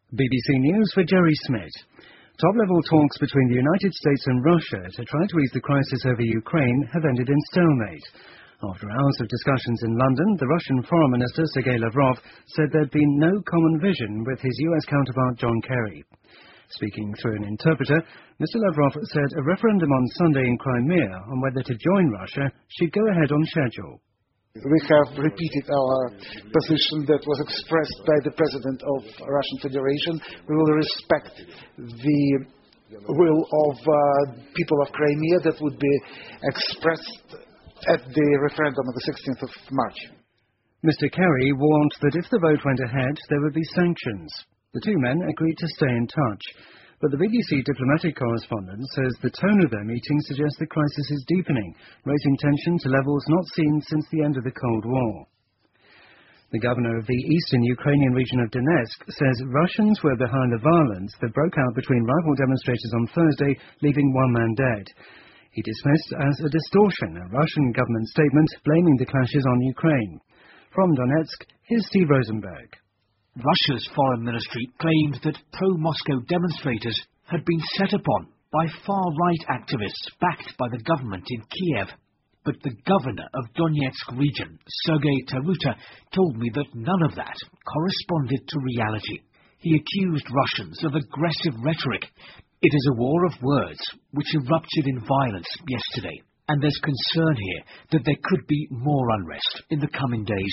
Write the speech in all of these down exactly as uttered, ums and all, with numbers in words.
B B C News for Jerry Smith. Top-level talks between the United States and Russia to try to ease the crisis over Ukraine have ended in stalemate. After hours of discussions in London, the Russian Foreign Minister Sergei Lavrov said there'd been no common vision with his U S counterpart John Kerry. Speaking through an interpreter, Mister Lavrov said a referendum on Sunday in Crimea on whether to join Russia should go ahead on schedule. We have repeated our position that was expressed by the President of the Russian Federation. We will respect the will of uh, people of Crimea that would be expressed at the referendum on the sixteenth of March. Mister Kerry warned that if the vote went ahead, there would be sanctions. The two men agreed to stay in touch. But the B B C diplomatic correspondent says the tone of their meeting suggests the crisis is deepening, raising tension to levels not seen since the end of the Cold War. The governor of the eastern Ukrainian region of Donetsk says Russians were behind the violence that broke out between rival demonstrators on Thursday, leaving one man dead. He dismissed as a distortion a Russian government statement blaming the clashes on Ukraine. From Donetsk, here's Steve Rosenberg. Russia's foreign ministry claimed that pro-Moscow demonstrators had been set upon by far-right activists backed by the government in Kiev. But the governor of Donetsk region, Sergei Taruta, told me that none of that corresponded to reality. He accused Russians of aggressive rhetoric. It is a war of words which erupted in violence yesterday, and there's concern here that there could be more unrest in the coming days.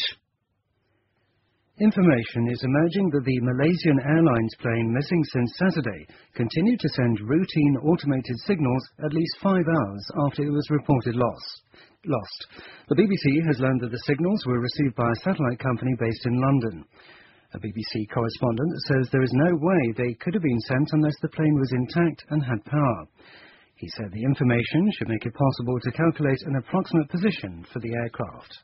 Information is emerging that the Malaysian Airlines plane missing since Saturday continued to send routine automated signals at least five hours after it was reported lost. lost. The B B C has learned that the signals were received by a satellite company based in London. A B B C correspondent says there is no way they could have been sent unless the plane was intact and had power. He said the information should make it possible to calculate an approximate position for the aircraft.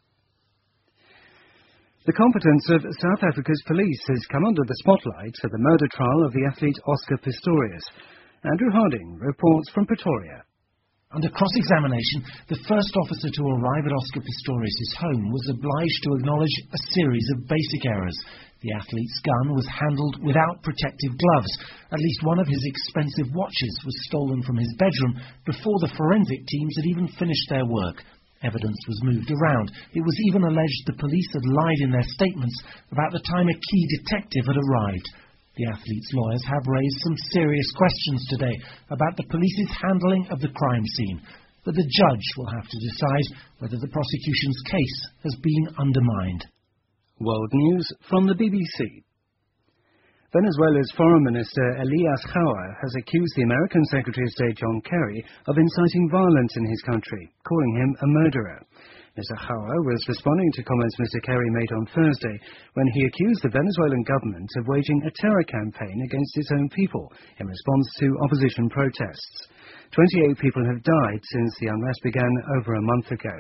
The competence of South Africa's police has come under the spotlight at the murder trial of the athlete Oscar Pistorius. Andrew Harding reports from Pretoria. Under cross-examination, the first officer to arrive at Oscar Pistorius' home was obliged to acknowledge a series of basic errors. The athlete's gun was handled without protective gloves. At least one of his expensive watches was stolen from his bedroom before the forensic teams had even finished their work. Evidence was moved around. It was even alleged the police had lied in their statements about the time a key detective had arrived. The athlete's lawyers have raised some serious questions today about the police's handling of the crime scene, but the judge will have to decide whether the prosecution's case has been undermined. World News from the B B C. Venezuela's Foreign Minister Elias Jaur has accused the American Secretary of State John Kerry of inciting violence in his country, calling him a murderer. Mister Jaur was responding to comments Mister Kerry made on Thursday when he accused the Venezuelan government of waging a terror campaign against its own people in response to opposition protests. twenty-eight people have died since the unrest began over a month ago.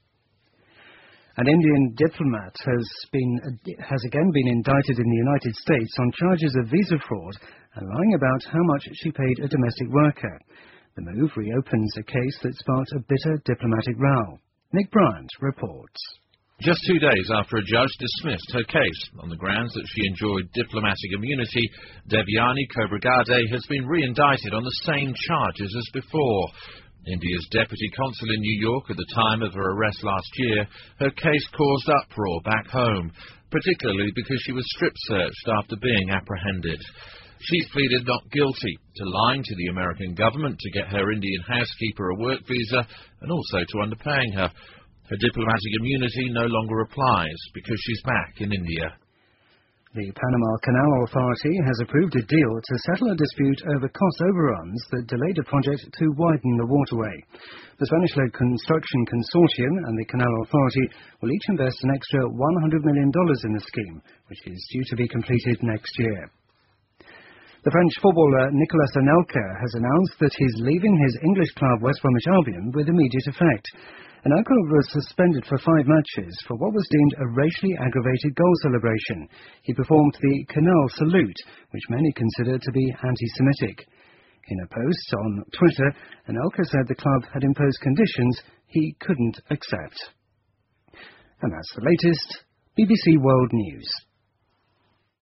An Indian diplomat has been has again been indicted in the United States on charges of visa fraud and lying about how much she paid a domestic worker. The move reopens a case that sparked a bitter diplomatic row. Nick Bryant reports. Just two days after a judge dismissed her case on the grounds that she enjoyed diplomatic immunity, Devyani Khobragade has been re-indicted on the same charges as before. India's deputy consul in New York at the time of her arrest last year, her case caused uproar back home, particularly because she was strip-searched after being apprehended. She pleaded not guilty to lying to the American government to get her Indian housekeeper a work visa and also to underpaying her. Her diplomatic immunity no longer applies because she's back in India. The Panama Canal Authority has approved a deal to settle a dispute over cost overruns that delayed a project to widen the waterway. The Spanish-led construction consortium and the Canal Authority will each invest an extra one hundred million dollars in the scheme, which is due to be completed next year. The French footballer Nicolas Anelka has announced that he's leaving his English club West Bromwich Albion with immediate effect. Anelka was suspended for five matches for what was deemed a racially aggravated goal celebration. He performed the Canal Salute, which many consider to be anti-Semitic. In a post on Twitter, Anelka said the club had imposed conditions he couldn't accept. And that's the latest B B C World News.